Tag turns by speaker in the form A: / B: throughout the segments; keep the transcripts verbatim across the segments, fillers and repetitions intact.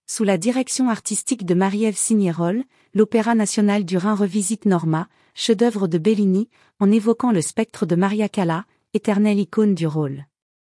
A: Sous la direction artistique de Marie-Ève Signerolles, l'Opéra national du Rhin revisite Norma, chef-d'œuvre de Bellini, en évoquant le spectre de Maria Callas, éternelle icône du rôle.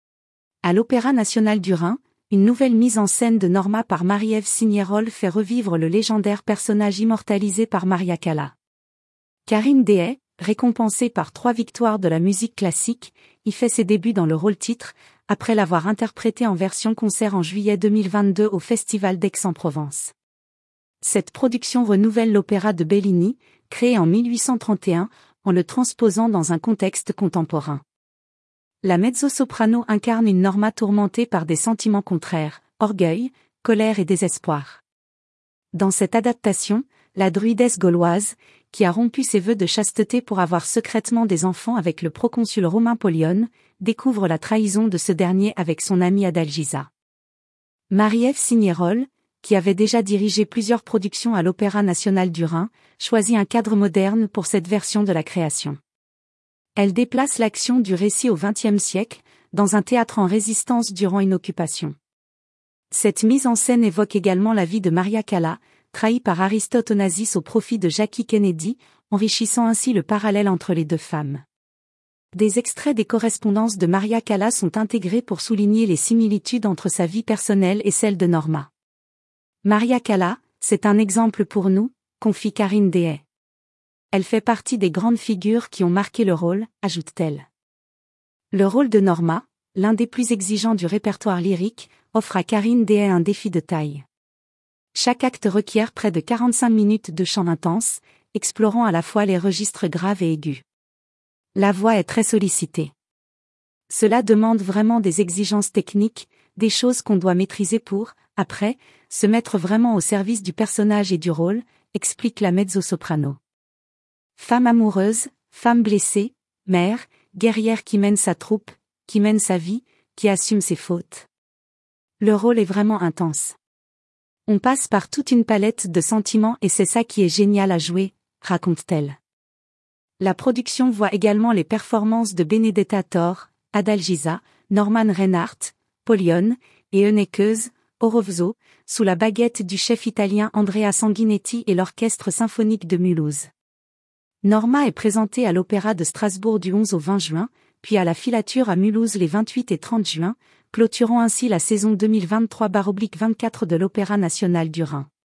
A: À l'Opéra national du Rhin, une nouvelle mise en scène de Norma par Marie-Ève Signerolles fait revivre le légendaire personnage immortalisé par Maria Callas. Karine Dehaye, récompensée par trois victoires de la musique classique, y fait ses débuts dans le rôle-titre, après l'avoir interprété en version concert en juillet deux mille vingt-deux au Festival d'Aix-en-Provence. Cette production renouvelle l'opéra de Bellini, créé en mille huit cent trente et un, en le transposant dans un contexte contemporain. La mezzo-soprano incarne une Norma tourmentée par des sentiments contraires, orgueil, colère et désespoir. Dans cette adaptation, la druidesse gauloise, qui a rompu ses vœux de chasteté pour avoir secrètement des enfants avec le proconsul romain Pollione, découvre la trahison de ce dernier avec son amie Adalgisa. Marie-Ève Signerolles, qui avait déjà dirigé plusieurs productions à l'Opéra national du Rhin, choisit un cadre moderne pour cette version de la création. Elle déplace l'action du récit au vingtième siècle, dans un théâtre en résistance durant une occupation. Cette mise en scène évoque également la vie de Maria Callas, trahie par Aristote Onassis au profit de Jackie Kennedy, enrichissant ainsi le parallèle entre les deux femmes. Des extraits des correspondances de Maria Callas sont intégrés pour souligner les similitudes entre sa vie personnelle et celle de Norma. Maria Callas, c'est un exemple pour nous, confie Karine Dehaye. Elle fait partie des grandes figures qui ont marqué le rôle, ajoute-t-elle. Le rôle de Norma, l'un des plus exigeants du répertoire lyrique, offre à Karine Dehaye un défi de taille. Chaque acte requiert près de quarante-cinq minutes de chant intense, explorant à la fois les registres graves et aigus. La voix est très sollicitée. Cela demande vraiment des exigences techniques, des choses qu'on doit maîtriser pour, après, se mettre vraiment au service du personnage et du rôle, explique la mezzo-soprano. Femme amoureuse, femme blessée, mère, guerrière qui mène sa troupe, qui mène sa vie, qui assume ses fautes. Le rôle est vraiment intense. On passe par toute une palette de sentiments et c'est ça qui est génial à jouer, raconte-t-elle. La production voit également les performances de Benedetta Tor, Adalgisa, Norman Reinhardt, Pollione, et Eunekes, Orovzo, sous la baguette du chef italien Andrea Sanguinetti et l'orchestre symphonique de Mulhouse. Norma est présentée à l'Opéra de Strasbourg du onze au vingt juin, puis à la Filature à Mulhouse les vingt-huit et trente juin, clôturant ainsi la saison deux mille vingt-trois vingt-quatre de l'Opéra national du Rhin.